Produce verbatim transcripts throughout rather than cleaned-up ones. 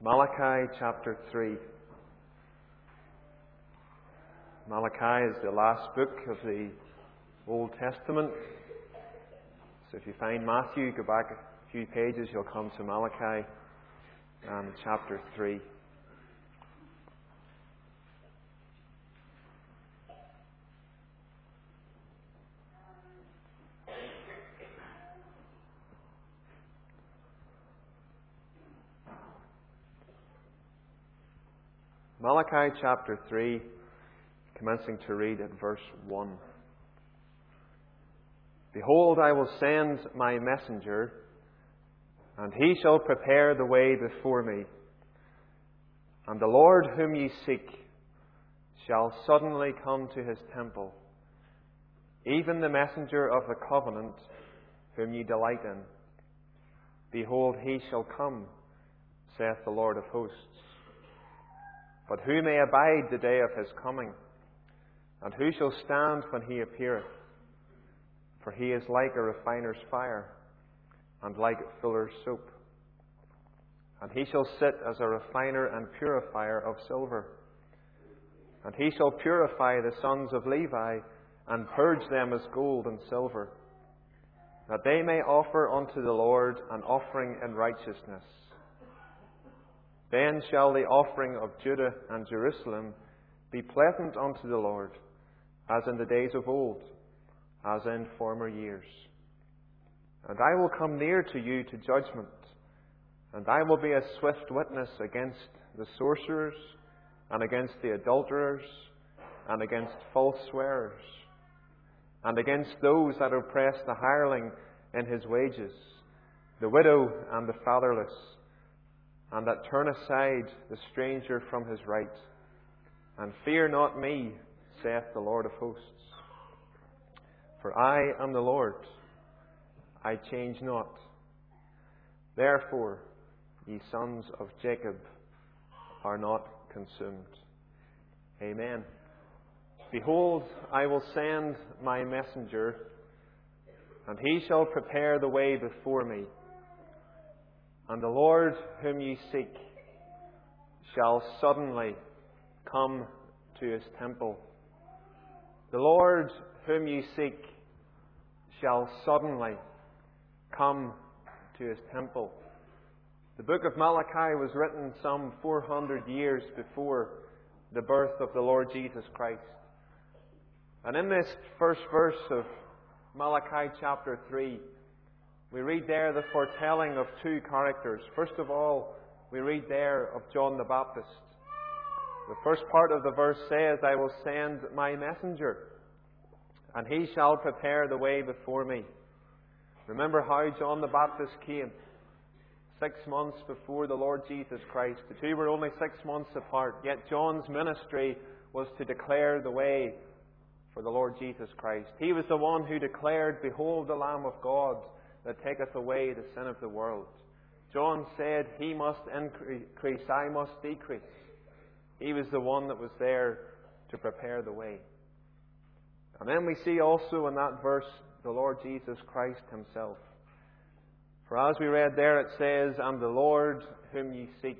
Malachi chapter three. Malachi is the last book of the Old Testament. So if you find Matthew, go back a few pages, you'll come to Malachi and chapter three. Malachi chapter three, commencing to read at verse one. Behold, I will send my messenger, and he shall prepare the way before me. And the Lord whom ye seek shall suddenly come to his temple, even the messenger of the covenant whom ye delight in. Behold, he shall come, saith the Lord of hosts. But who may abide the day of his coming? And who shall stand when he appeareth? For he is like a refiner's fire, and like fuller's soap. And he shall sit as a refiner and purifier of silver. And he shall purify the sons of Levi, and purge them as gold and silver, that they may offer unto the Lord an offering in righteousness. Then shall the offering of Judah and Jerusalem be pleasant unto the Lord, as in the days of old, as in former years. And I will come near to you to judgment, and I will be a swift witness against the sorcerers, and against the adulterers, and against false swearers, and against those that oppress the hireling in his wages, the widow and the fatherless, and that turn aside the stranger from his right. And fear not me, saith the Lord of hosts. For I am the Lord, I change not. Therefore, ye sons of Jacob are not consumed. Amen. Behold, I will send my messenger, and he shall prepare the way before me. And the Lord whom ye seek shall suddenly come to his temple. The Lord whom ye seek shall suddenly come to his temple. The book of Malachi was written some four hundred years before the birth of the Lord Jesus Christ. And in this first verse of Malachi chapter three, we read there the foretelling of two characters. First of all, we read there of John the Baptist. The first part of the verse says, I will send my messenger, and he shall prepare the way before me. Remember how John the Baptist came six months before the Lord Jesus Christ. The two were only six months apart, yet John's ministry was to declare the way for the Lord Jesus Christ. He was the one who declared, Behold the Lamb of God, that taketh away the sin of the world. John said, He must increase, I must decrease. He was the one that was there to prepare the way. And then we see also in that verse the Lord Jesus Christ himself. For as we read there, it says, And the Lord whom ye seek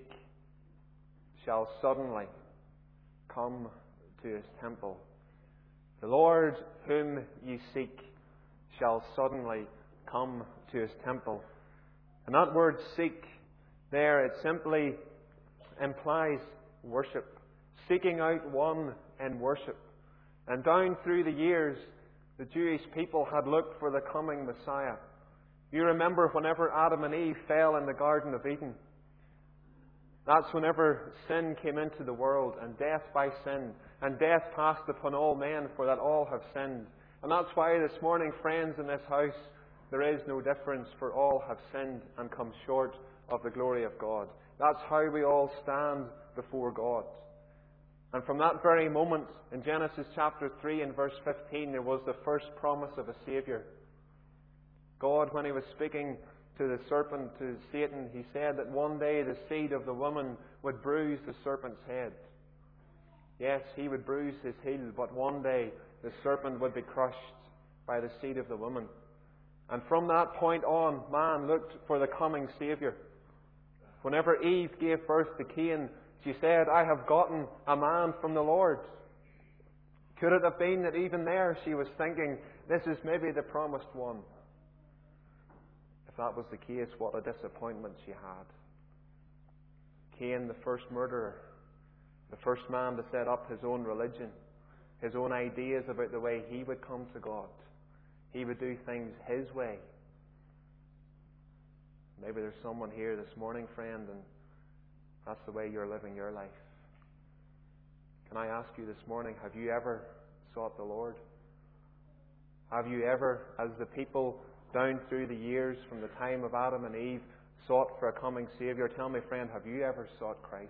shall suddenly come to his temple. The Lord whom ye seek shall suddenly come to his temple. And that word seek there, it simply implies worship. Seeking out one in worship. And down through the years, the Jewish people had looked for the coming Messiah. You remember whenever Adam and Eve fell in the Garden of Eden. That's whenever sin came into the world, and death by sin. And death passed upon all men, for that all have sinned. And that's why this morning, friends, in this house, there is no difference, for all have sinned and come short of the glory of God. That's how we all stand before God. And from that very moment, in Genesis chapter three and verse fifteen, there was the first promise of a Saviour. God, when He was speaking to the serpent, to Satan, He said that one day the seed of the woman would bruise the serpent's head. Yes, he would bruise his heel, but one day the serpent would be crushed by the seed of the woman. And from that point on, man looked for the coming Saviour. Whenever Eve gave birth to Cain, she said, I have gotten a man from the Lord. Could it have been that even there she was thinking, this is maybe the promised one? If that was the case, what a disappointment she had. Cain, the first murderer, the first man to set up his own religion, his own ideas about the way he would come to God. He would do things his way. Maybe there's someone here this morning, friend, and that's the way you're living your life. Can I ask you this morning, have you ever sought the Lord? Have you ever, as the people down through the years from the time of Adam and Eve, sought for a coming Saviour? Tell me, friend, have you ever sought Christ?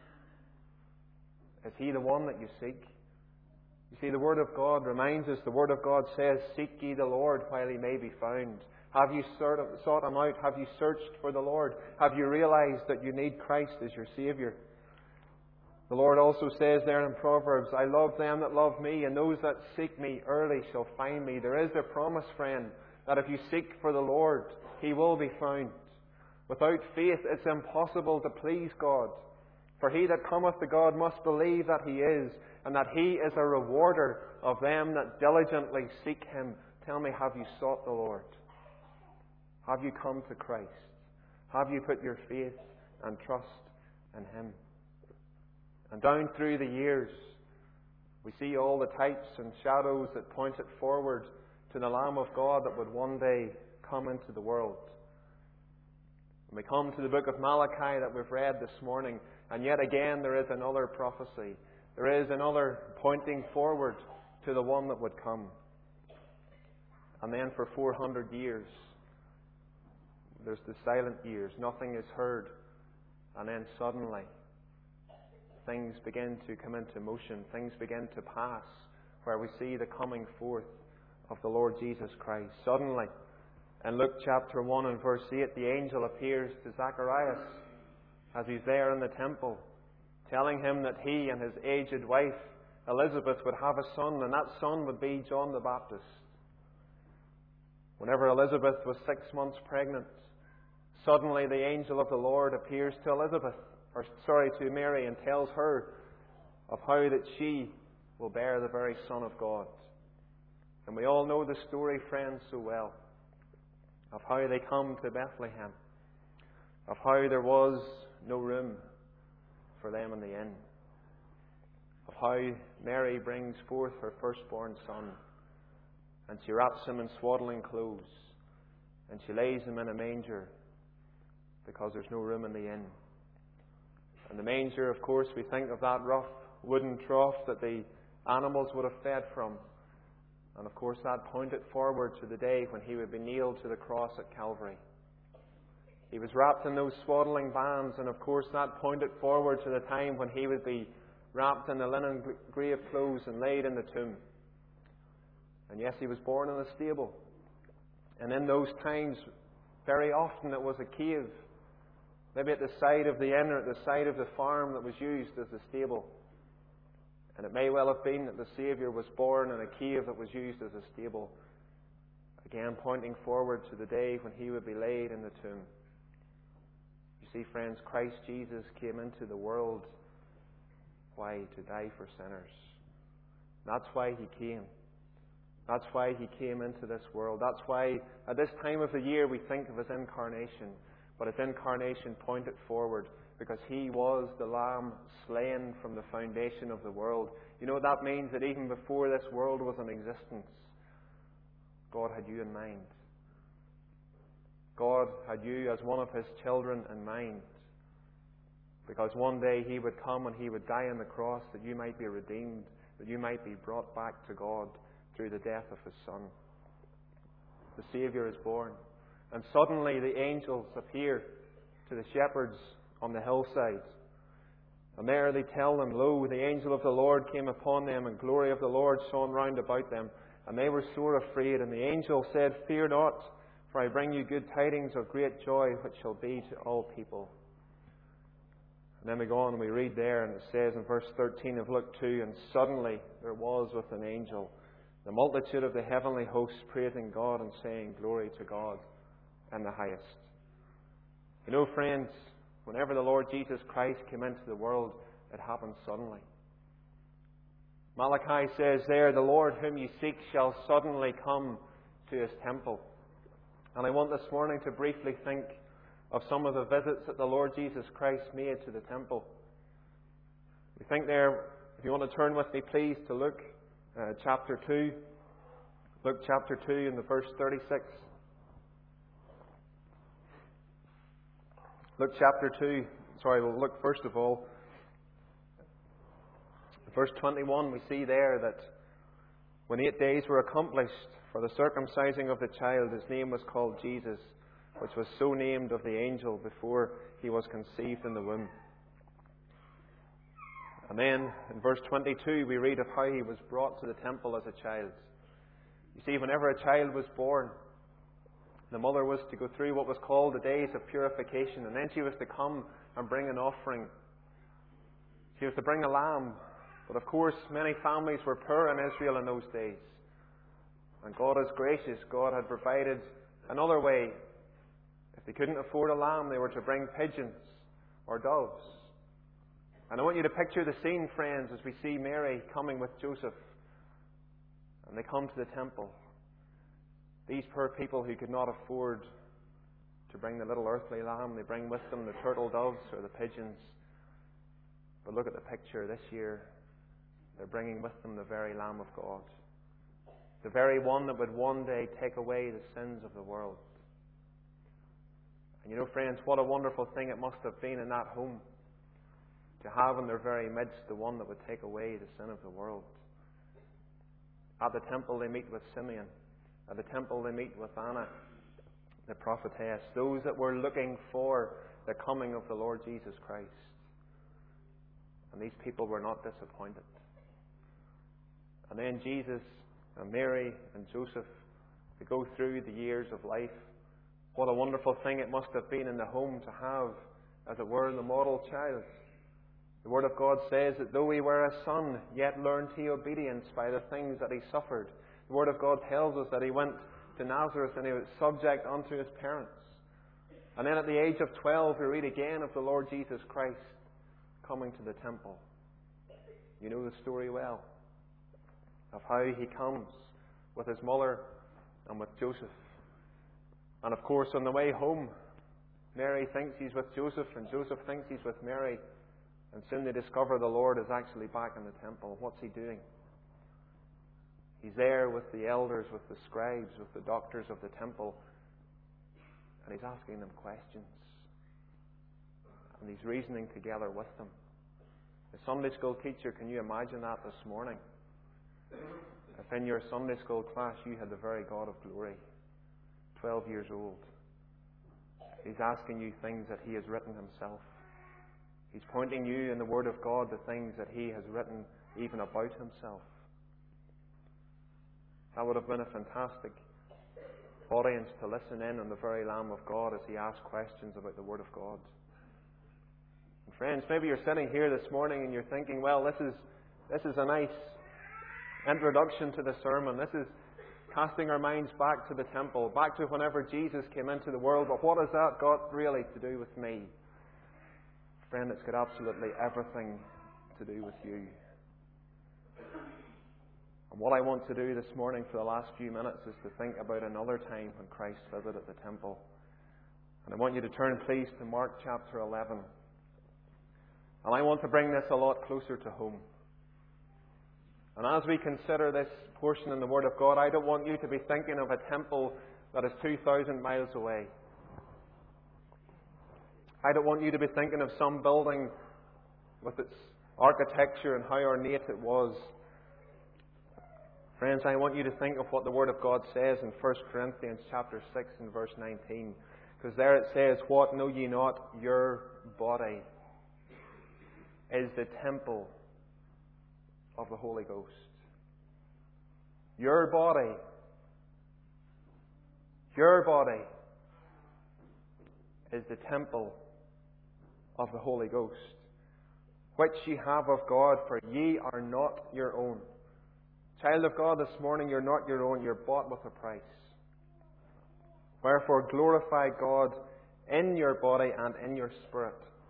Is He the one that you seek? You see, the Word of God reminds us, the Word of God says, seek ye the Lord while He may be found. Have you sought Him out? Have you searched for the Lord? Have you realized that you need Christ as your Saviour? The Lord also says there in Proverbs, I love them that love me, and those that seek me early shall find me. There is a promise, friend, that if you seek for the Lord, He will be found. Without faith, it's impossible to please God. For he that cometh to God must believe that He is, and that He is a rewarder of them that diligently seek Him. Tell me, have you sought the Lord? Have you come to Christ? Have you put your faith and trust in Him? And down through the years, we see all the types and shadows that pointed forward to the Lamb of God that would one day come into the world. When we come to the book of Malachi that we've read this morning, and yet again there is another prophecy. There is another pointing forward to the one that would come. And then for four hundred years, there's the silent years. Nothing is heard. And then suddenly, things begin to come into motion. Things begin to pass, where we see the coming forth of the Lord Jesus Christ. Suddenly, in Luke chapter one and verse eight, the angel appears to Zacharias as he's there in the temple, telling him that he and his aged wife, Elizabeth, would have a son, and that son would be John the Baptist. Whenever Elizabeth was six months pregnant, suddenly the angel of the Lord appears to Elizabeth, or sorry, to Mary, and tells her of how that she will bear the very Son of God. And we all know the story, friends, so well, of how they come to Bethlehem, of how there was no room for them in the inn, of how Mary brings forth her firstborn son, and she wraps him in swaddling clothes, and she lays him in a manger because there's no room in the inn. And the manger, of course, we think of that rough wooden trough that the animals would have fed from. And of course that pointed forward to the day when He would be nailed to the cross at Calvary. He was wrapped in those swaddling bands, and of course that pointed forward to the time when He would be wrapped in the linen grave clothes and laid in the tomb. And yes, He was born in a stable. And in those times, very often it was a cave, maybe at the side of the inn or at the side of the farm that was used as the stable. And it may well have been that the Saviour was born in a cave that was used as a stable. Again, pointing forward to the day when He would be laid in the tomb. You see, friends, Christ Jesus came into the world. Why? To die for sinners. That's why He came. That's why He came into this world. That's why at this time of the year we think of His incarnation. But His incarnation pointed forward, because He was the Lamb slain from the foundation of the world. You know what that means? That even before this world was in existence, God had you in mind. God had you as one of His children in mind. Because one day He would come and He would die on the cross that you might be redeemed, that you might be brought back to God through the death of His Son. The Saviour is born. And suddenly the angels appear to the shepherds on the hillside. And there they tell them, Lo, the angel of the Lord came upon them, and glory of the Lord shone round about them. And they were sore afraid. And the angel said, Fear not, for I bring you good tidings of great joy, which shall be to all people. And then we go on and we read there, and it says in verse thirteen of Luke two, And suddenly there was with an angel the multitude of the heavenly hosts praising God and saying, Glory to God in the highest. You know, friends, whenever the Lord Jesus Christ came into the world, it happened suddenly. Malachi says there, the Lord whom you seek shall suddenly come to His temple. And I want this morning to briefly think of some of the visits that the Lord Jesus Christ made to the temple. We think there, if you want to turn with me please to Luke uh, chapter two. Luke chapter two and the verse thirty-six. Luke chapter two, sorry, we'll look first of all. Verse twenty-one, we see there that when eight days were accomplished for the circumcising of the child, his name was called Jesus, which was so named of the angel before he was conceived in the womb. And then in verse twenty-two, we read of how he was brought to the temple as a child. You see, whenever a child was born, the mother was to go through what was called the days of purification, and then she was to come and bring an offering. She was to bring a lamb. But of course, many families were poor in Israel in those days. And God is gracious. God had provided another way. If they couldn't afford a lamb, they were to bring pigeons or doves. And I want you to picture the scene, friends, as we see Mary coming with Joseph. And they come to the temple. These poor people who could not afford to bring the little earthly lamb, they bring with them the turtle doves or the pigeons. But look at the picture this year. They're bringing with them the very Lamb of God. The very one that would one day take away the sins of the world. And you know, friends, what a wonderful thing it must have been in that home to have in their very midst the one that would take away the sin of the world. At the temple they meet with Simeon. At the temple they meet with Anna, the prophetess. Those that were looking for the coming of the Lord Jesus Christ. And these people were not disappointed. And then Jesus and Mary and Joseph, to go through the years of life. What a wonderful thing it must have been in the home to have, as it were, the model child. The Word of God says that though he were a son, yet learned he obedience by the things that he suffered. The Word of God tells us that he went to Nazareth and he was subject unto his parents. And then at the age of twelve, we read again of the Lord Jesus Christ coming to the temple. You know the story well, of how he comes with his mother and with Joseph. And of course, on the way home, Mary thinks he's with Joseph, and Joseph thinks he's with Mary. And soon they discover the Lord is actually back in the temple. What's he doing? He's there with the elders, with the scribes, with the doctors of the temple. And he's asking them questions. And he's reasoning together with them. The Sunday school teacher, can you imagine that this morning? If in your Sunday school class you had the very God of glory, twelve years old, he's asking you things that he has written himself. He's pointing you in the Word of God to things that he has written even about himself. That would have been a fantastic audience to listen in on the very Lamb of God as he asked questions about the Word of God. And friends, maybe you're sitting here this morning and you're thinking, well, this is this is a nice introduction to the sermon. This is casting our minds back to the temple, back to whenever Jesus came into the world. But what has that got really to do with me? Friend, it's got absolutely everything to do with you. And what I want to do this morning for the last few minutes is to think about another time when Christ visited the temple. And I want you to turn, please, to Mark chapter eleven. And I want to bring this a lot closer to home. And as we consider this portion in the Word of God, I don't want you to be thinking of a temple that is two thousand miles away. I don't want you to be thinking of some building with its architecture and how ornate it was. Friends, I want you to think of what the Word of God says in First Corinthians chapter six and verse nineteen. Because there it says, "What know ye not? Your body is the temple of the Holy Ghost." Your body, your body is the temple of the Holy Ghost, which ye have of God, for ye are not your own. Child of God, this morning, you're not your own, you're bought with a price. Wherefore glorify God in your body and in your spirit,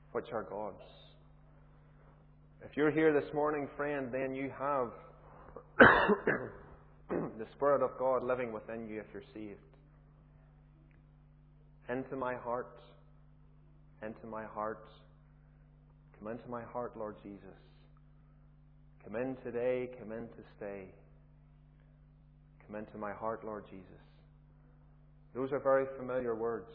which are God's. If you're here this morning, friend, then you have the Spirit of God living within you if you're saved. Into my heart, into my heart. Come into my heart, Lord Jesus. Come in today, come in to stay. Come into my heart, Lord Jesus. Those are very familiar words.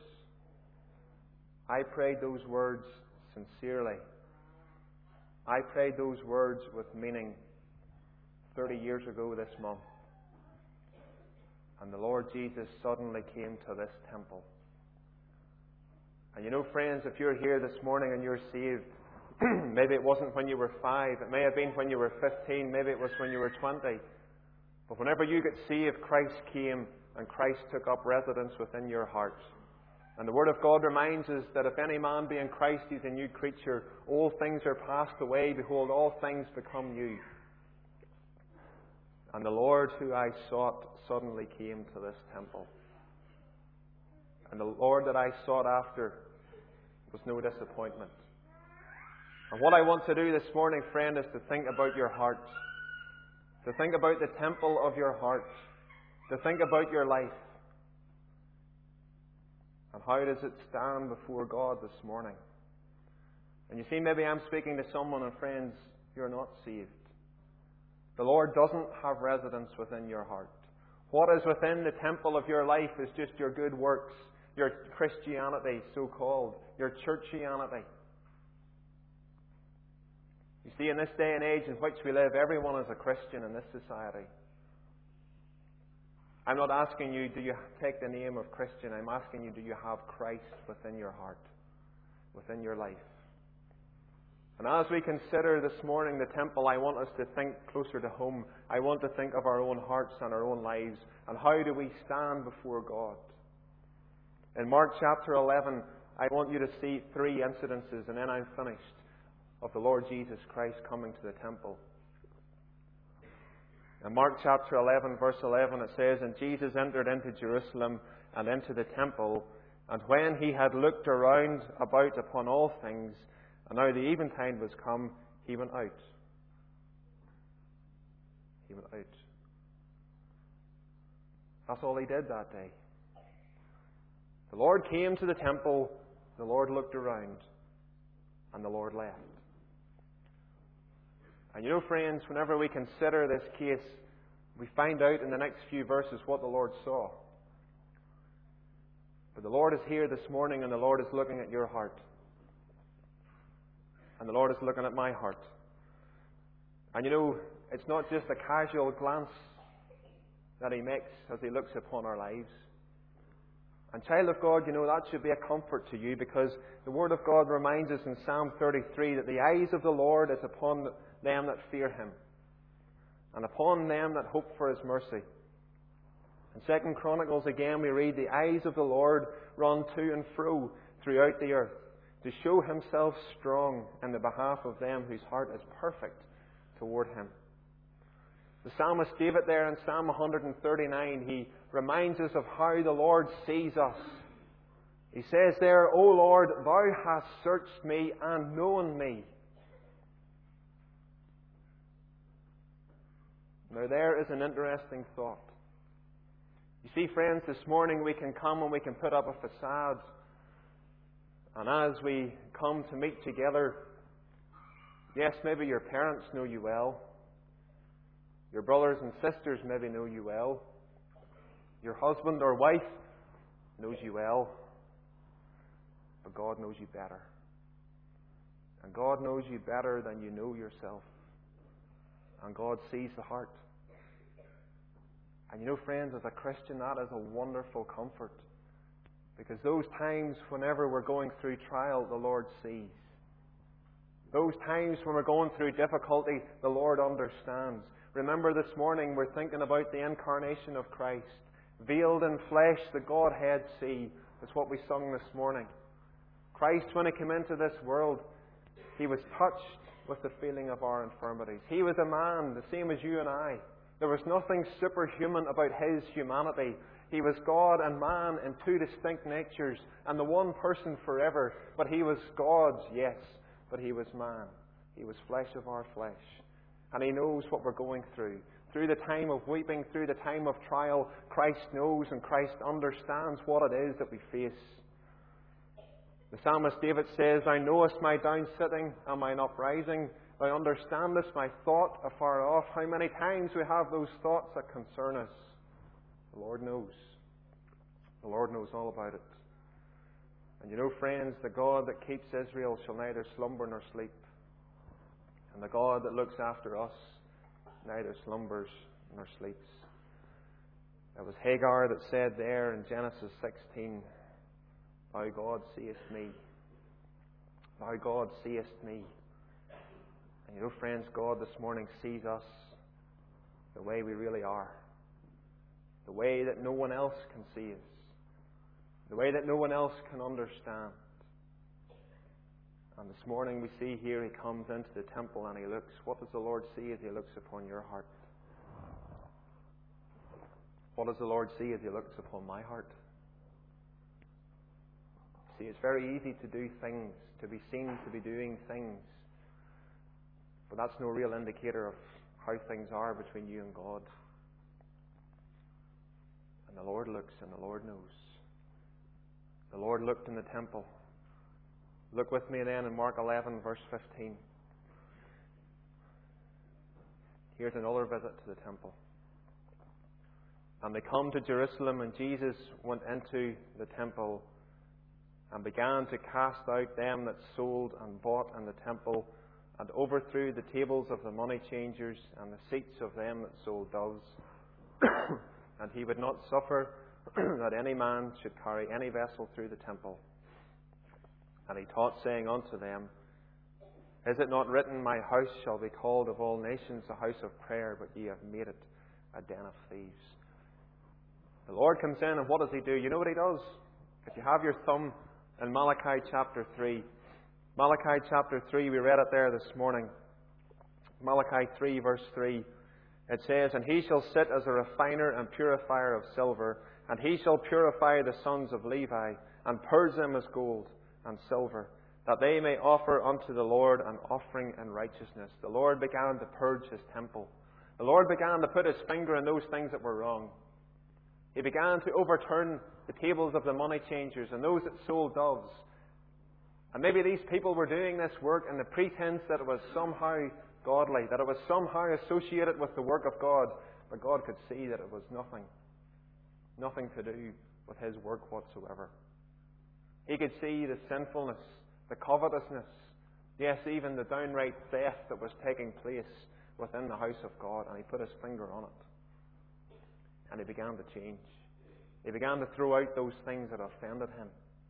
I prayed those words sincerely. I prayed those words with meaning thirty years ago this month. And the Lord Jesus suddenly came to this temple. And you know, friends, if you're here this morning and you're saved, maybe it wasn't when you were five, it may have been when you were fifteen, maybe it was when you were twenty. But whenever you get saved, Christ came and Christ took up residence within your heart. And the Word of God reminds us that if any man be in Christ, he's a new creature. All things are passed away. Behold, all things become new. And the Lord who I sought suddenly came to this temple. And the Lord that I sought after was no disappointment. And what I want to do this morning, friend, is to think about your heart. To think about the temple of your heart. To think about your life. And how does it stand before God this morning? And you see, maybe I'm speaking to someone, and friends, you're not saved. The Lord doesn't have residence within your heart. What is within the temple of your life is just your good works, your Christianity, so-called, your churchianity. You see, in this day and age in which we live, everyone is a Christian in this society. I'm not asking you, do you take the name of Christian? I'm asking you, do you have Christ within your heart, within your life? And as we consider this morning the temple, I want us to think closer to home. I want to think of our own hearts and our own lives. And how do we stand before God? In Mark chapter eleven, I want you to see three incidences, and then I'm finished, of the Lord Jesus Christ coming to the temple. In Mark chapter eleven, verse eleven, it says, And Jesus entered into Jerusalem and into the temple, and when he had looked around about upon all things, and now the eventide was come, he went out. He went out. That's all he did that day. The Lord came to the temple, the Lord looked around, and the Lord left. And you know, friends, whenever we consider this case, we find out in the next few verses what the Lord saw. But the Lord is here this morning, and the Lord is looking at your heart. And the Lord is looking at my heart. And you know, it's not just a casual glance that He makes as He looks upon our lives. And child of God, you know, that should be a comfort to you, because the Word of God reminds us in Psalm thirty-three that the eyes of the Lord is upon them that fear Him, and upon them that hope for His mercy. In Second Chronicles again we read, The eyes of the Lord run to and fro throughout the earth, to show Himself strong in the behalf of them whose heart is perfect toward Him. The psalmist David there in Psalm one thirty-nine, he reminds us of how the Lord sees us. He says there, O Lord, Thou hast searched me and known me. Now there is an interesting thought. You see, friends, this morning we can come and we can put up a facade. And as we come to meet together, yes, maybe your parents know you well. Your brothers and sisters maybe know you well. Your husband or wife knows you well. But God knows you better. And God knows you better than you know yourself. And God sees the heart. And you know, friends, as a Christian, that is a wonderful comfort. Because those times whenever we're going through trial, the Lord sees. Those times when we're going through difficulty, the Lord understands. Remember, this morning we're thinking about the incarnation of Christ. Veiled in flesh, the Godhead see. That's what we sung this morning. Christ, when He came into this world, He was touched with the feeling of our infirmities. He was a man, the same as you and I. There was nothing superhuman about His humanity. He was God and man in two distinct natures, and the one person forever. But He was God, yes, but He was man. He was flesh of our flesh. And He knows what we're going through. Through the time of weeping, through the time of trial, Christ knows and Christ understands what it is that we face. The psalmist David says, Thou knowest my down sitting and mine uprising. Thou understandest my thought afar off. How many times we have those thoughts that concern us. The Lord knows. The Lord knows all about it. And you know, friends, the God that keeps Israel shall neither slumber nor sleep. And the God that looks after us neither slumbers nor sleeps. It was Hagar that said there in Genesis sixteen, Thou God seest me. Thou God seest me. And you know, friends, God this morning sees us the way we really are. The way that no one else can see us. The way that no one else can understand. And this morning we see here He comes into the temple and He looks. What does the Lord see as He looks upon your heart? What does the Lord see as He looks upon my heart? See, it's very easy to do things, to be seen to be doing things. But that's no real indicator of how things are between you and God. And the Lord looks and the Lord knows. The Lord looked in the temple. Look with me then in Mark eleven, verse fifteen. Here's another visit to the temple. And they come to Jerusalem, and Jesus went into the temple and began to cast out them that sold and bought in the temple, and overthrew the tables of the money changers and the seats of them that sold doves. And He would not suffer that any man should carry any vessel through the temple. And He taught, saying unto them, Is it not written, My house shall be called of all nations a house of prayer, but ye have made it a den of thieves? The Lord comes in, and what does He do? You know what He does? If you have your thumb in Malachi chapter three. Malachi chapter three, we read it there this morning. Malachi three, verse three. It says, And He shall sit as a refiner and purifier of silver, and He shall purify the sons of Levi, and purge them as gold and silver, that they may offer unto the Lord an offering in righteousness. The Lord began to purge His temple. The Lord began to put His finger on those things that were wrong. He began to overturn the tables of the money changers and those that sold doves. And maybe these people were doing this work in the pretense that it was somehow godly, that it was somehow associated with the work of God. But God could see that it was nothing. Nothing to do with His work whatsoever. He could see the sinfulness, the covetousness, yes, even the downright theft that was taking place within the house of God. And He put His finger on it. And He began to change. He began to throw out those things that offended Him.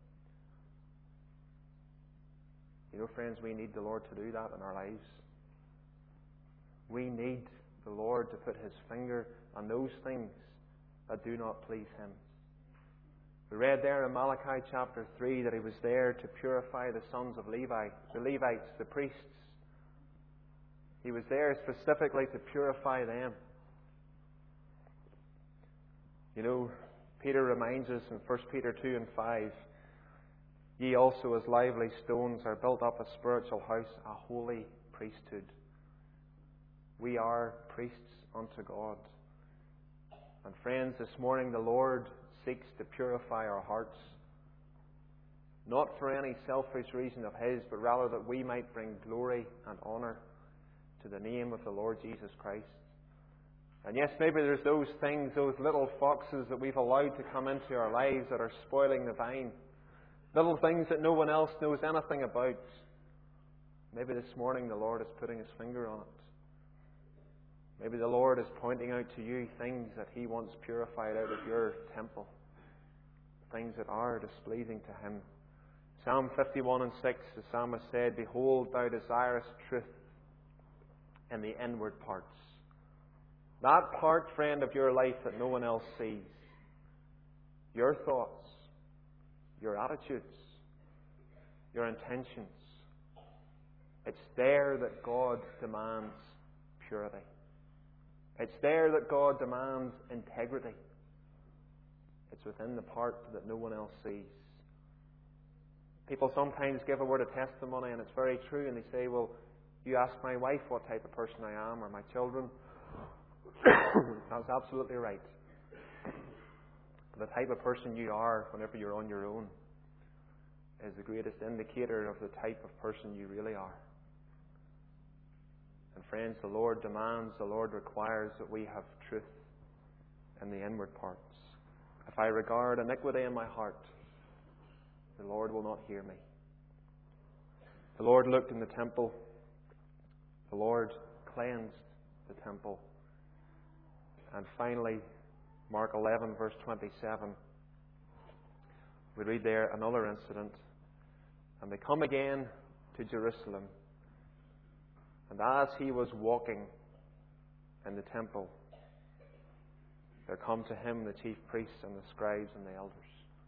You know, friends, we need the Lord to do that in our lives. We need the Lord to put His finger on those things that do not please Him. We read there in Malachi chapter three that He was there to purify the sons of Levi, the Levites, the priests. He was there specifically to purify them. You know, Peter reminds us in First Peter two and five, Ye also as lively stones are built up a spiritual house, a holy priesthood. We are priests unto God. And friends, this morning the Lord seeks to purify our hearts. Not for any selfish reason of His, but rather that we might bring glory and honour to the name of the Lord Jesus Christ. And yes, maybe there's those things, those little foxes that we've allowed to come into our lives that are spoiling the vine. Little things that no one else knows anything about. Maybe this morning the Lord is putting His finger on it. Maybe the Lord is pointing out to you things that He wants purified out of your temple. Things that are displeasing to Him. Psalm fifty-one and six, the psalmist said, Behold, thou desirest truth in the inward parts. That part, friend, of your life that no one else sees. Your thoughts, your attitudes, your intentions. It's there that God demands purity. It's there that God demands integrity. It's within the part that no one else sees. People sometimes give a word of testimony, and it's very true, and they say, well, you ask my wife what type of person I am, or my children. That's absolutely right. The type of person you are whenever you're on your own is the greatest indicator of the type of person you really are. And friends, the Lord demands, the Lord requires that we have truth in the inward parts. If I regard iniquity in my heart, the Lord will not hear me. The Lord looked in the temple. The Lord cleansed the temple. And finally, Mark eleven, verse twenty-seven, we read there another incident. And they come again to Jerusalem. And as he was walking in the temple, there come to him the chief priests and the scribes and the elders.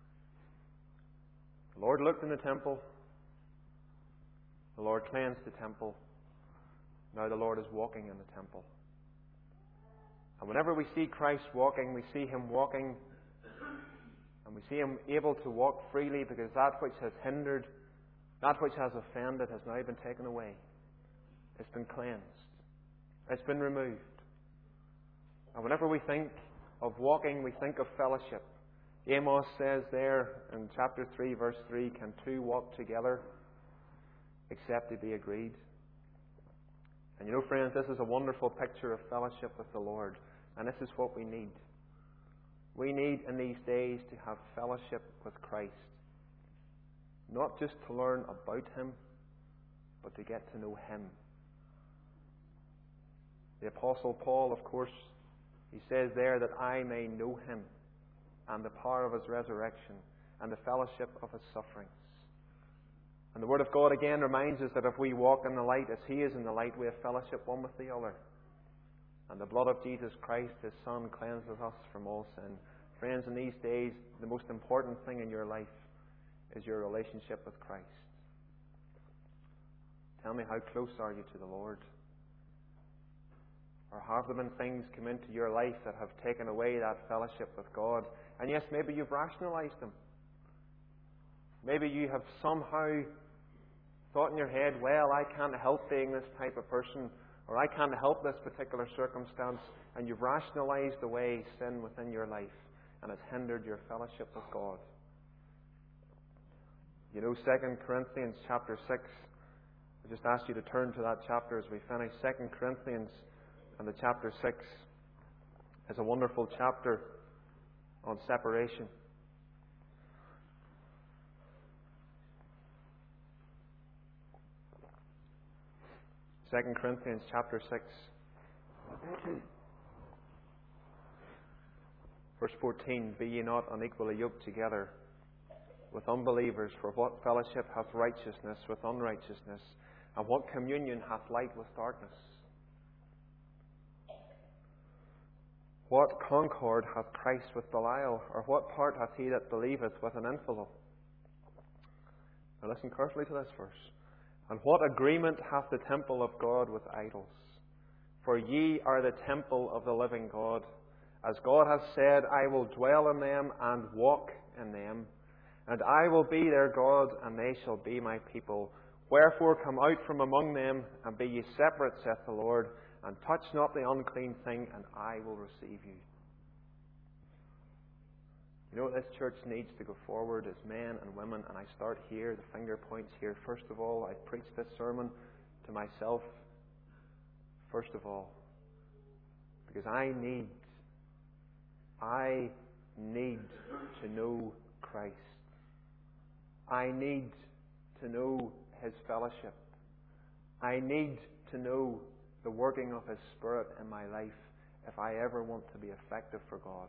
The Lord looked in the temple. The Lord cleansed the temple. Now the Lord is walking in the temple. And whenever we see Christ walking, we see Him walking, and we see Him able to walk freely, because that which has hindered, that which has offended, has now been taken away. It's been cleansed. It's been removed. And whenever we think of walking, we think of fellowship. Amos says there in chapter three, verse three, can two walk together except they be agreed? And you know, friends, this is a wonderful picture of fellowship with the Lord. And this is what we need. We need in these days to have fellowship with Christ. Not just to learn about Him, but to get to know Him. The Apostle Paul, of course, he says there that I may know Him and the power of His resurrection and the fellowship of His sufferings. And the Word of God again reminds us that if we walk in the light as He is in the light, we have fellowship one with the other. And the blood of Jesus Christ, His Son, cleanses us from all sin. Friends, in these days, the most important thing in your life is your relationship with Christ. Tell me, how close are you to the Lord? Or have there been things come into your life that have taken away that fellowship with God? And yes, maybe you've rationalized them. Maybe you have somehow thought in your head, well, I can't help being this type of person, or I can't help this particular circumstance, and you've rationalized away sin within your life, and it's hindered your fellowship with God. You know, Second Corinthians chapter six, I just ask you to turn to that chapter as we finish. Second Corinthians and the chapter six is a wonderful chapter on separation. Second Corinthians chapter six, verse fourteen, be ye not unequally yoked together with unbelievers, for what fellowship hath righteousness with unrighteousness, and what communion hath light with darkness? What concord hath Christ with Belial, or what part hath he that believeth with an infidel? Now listen carefully to this verse. And what agreement hath the temple of God with idols? For ye are the temple of the living God. As God hath said, I will dwell in them and walk in them, and I will be their God, and they shall be my people. Wherefore come out from among them, and be ye separate, saith the Lord, and touch not the unclean thing, and I will receive you. You know what this church needs to go forward as men and women, and I start here, the finger points here. First of all, I preach this sermon to myself, first of all, because I need, I need to know Christ. I need to know His fellowship. I need to know the working of His Spirit in my life if I ever want to be effective for God.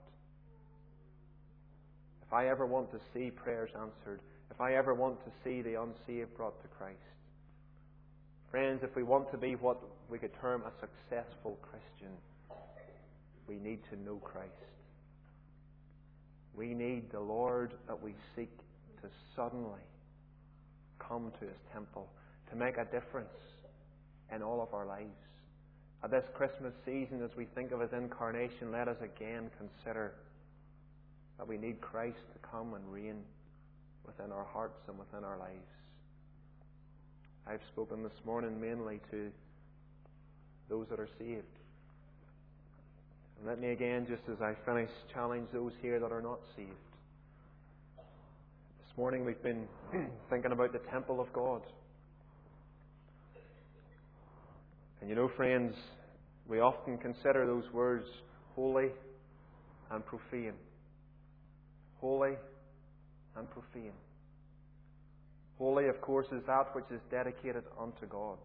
If I ever want to see prayers answered, if I ever want to see the unsaved brought to Christ. Friends, if we want to be what we could term a successful Christian, we need to know Christ. We need the Lord that we seek to suddenly come to His temple, to make a difference in all of our lives. At this Christmas season, as we think of His incarnation, let us again consider that we need Christ to come and reign within our hearts and within our lives. I've spoken this morning mainly to those that are saved. And let me again, just as I finish, challenge those here that are not saved. This morning we've been thinking about the temple of God. And you know, friends, we often consider those words holy and profane. Holy and profane. Holy, of course, is that which is dedicated unto God.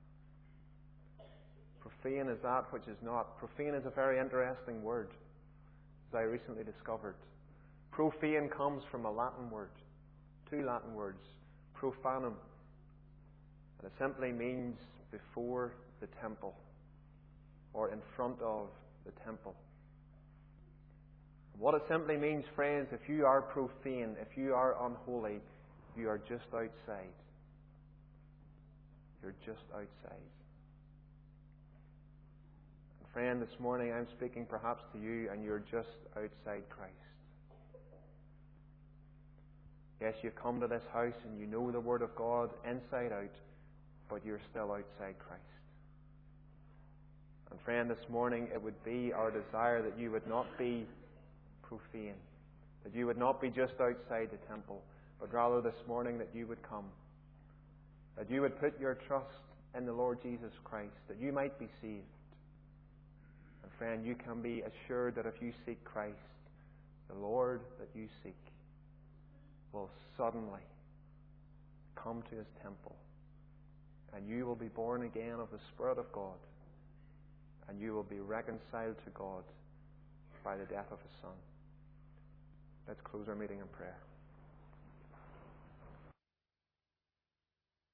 Profane is that which is not. Profane is a very interesting word, as I recently discovered. Profane comes from a Latin word, two Latin words, profanum. And it simply means before the temple, or in front of the temple. What it simply means, friends, if you are profane, if you are unholy, you are just outside. You're just outside. And friend, this morning I'm speaking perhaps to you and you're just outside Christ. Yes, you come to this house and you know the Word of God inside out, but you're still outside Christ. And friend, this morning it would be our desire that you would not be profane, that you would not be just outside the temple, but rather this morning that you would come, that you would put your trust in the Lord Jesus Christ, that you might be saved. And friend, you can be assured that if you seek Christ, the Lord that you seek will suddenly come to His temple, and you will be born again of the Spirit of God, and you will be reconciled to God by the death of His Son. Let's close our meeting in prayer.